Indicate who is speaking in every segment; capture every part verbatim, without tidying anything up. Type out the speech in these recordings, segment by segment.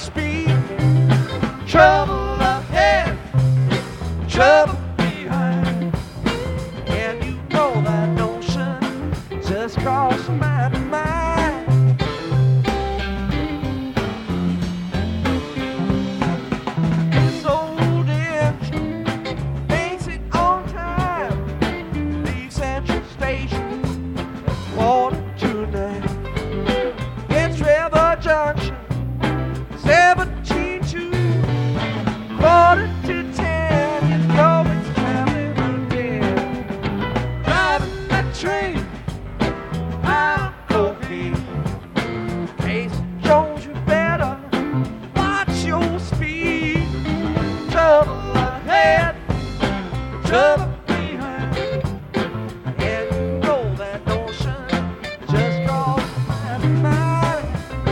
Speaker 1: speed. Trouble ahead, trouble behind. And you know that notion just crossed my mind. This old engine makes it on time. Leave Central Station at quarter to nine. It's River Junction, seventeen to quarter to ten. You know it's traveling again. Driving that train, I'm cocaine. Casey Jones, you better watch your speed. Trouble ahead, trouble behind. And you know that notion just crossed my mind.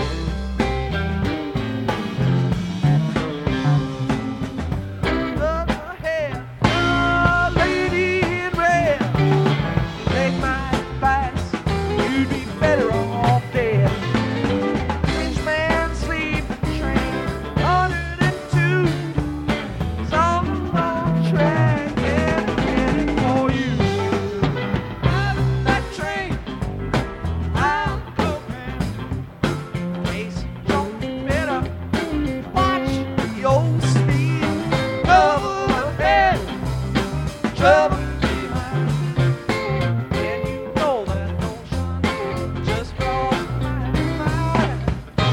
Speaker 1: Look ahead, a lady in red. Take my advice, you'd be better off dead. Rich man sleeping train, one oh two. It's on the wrong track, and it's headed for you. Driving that train, I'm cooking. Casey Jones, you better watch your speed. Trouble ahead, trouble behind. And you know that notion just crossed my mind.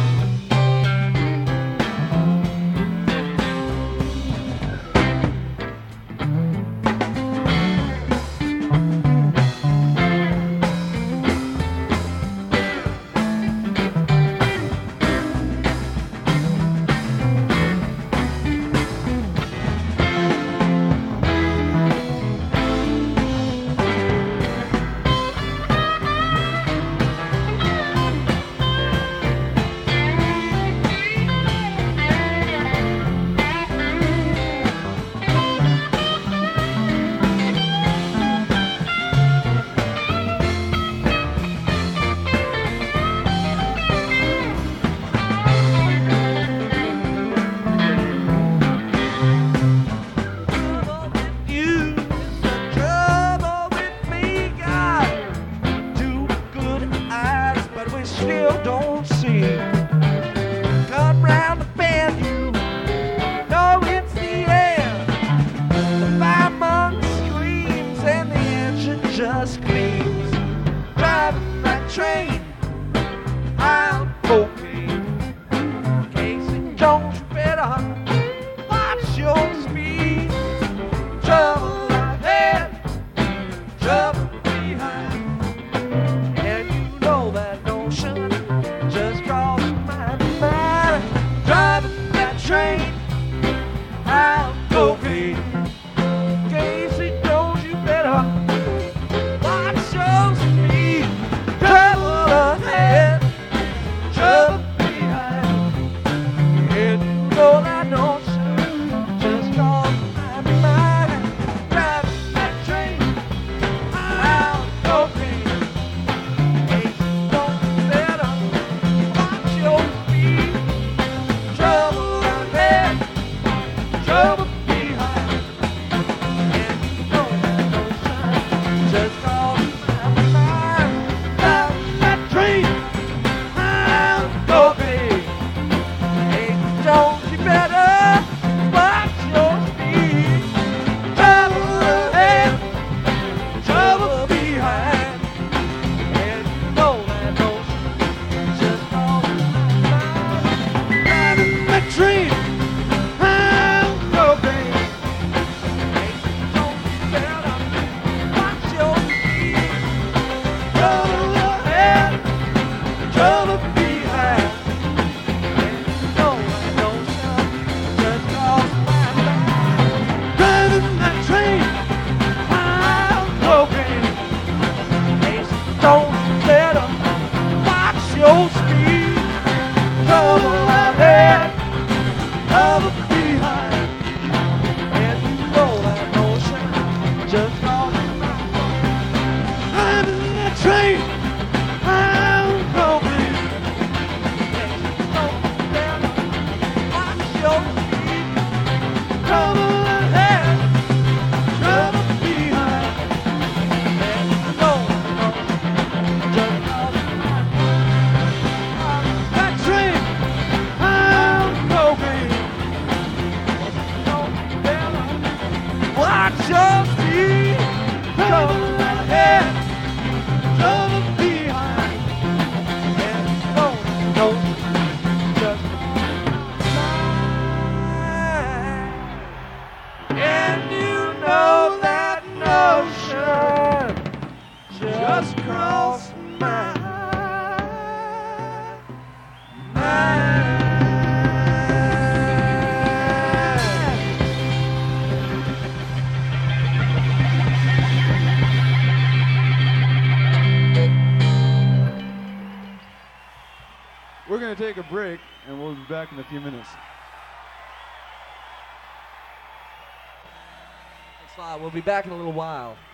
Speaker 1: Trouble with you is the trouble with me. Got two good eyes, but we still don't see. Come round the bend, you know it's the end. The fireman screams and the engine just gleams. Driving that train, I'm cocaine. Casey Jones, you better watch your speed. Trouble ahead, trouble behind. And you know that notion just crossed my mind. Driving that train, I'm cocaine. Casey Jones, you better watch your speed. Trouble ahead, trouble behind. And you know that notion just crossed my mind. Driving that train, I'm cocaine. Casey Jones, you better watch your speed. Trouble ahead,
Speaker 2: take a break, and we'll be back in a few minutes.
Speaker 1: Thanks a lot. We'll be back in a little while.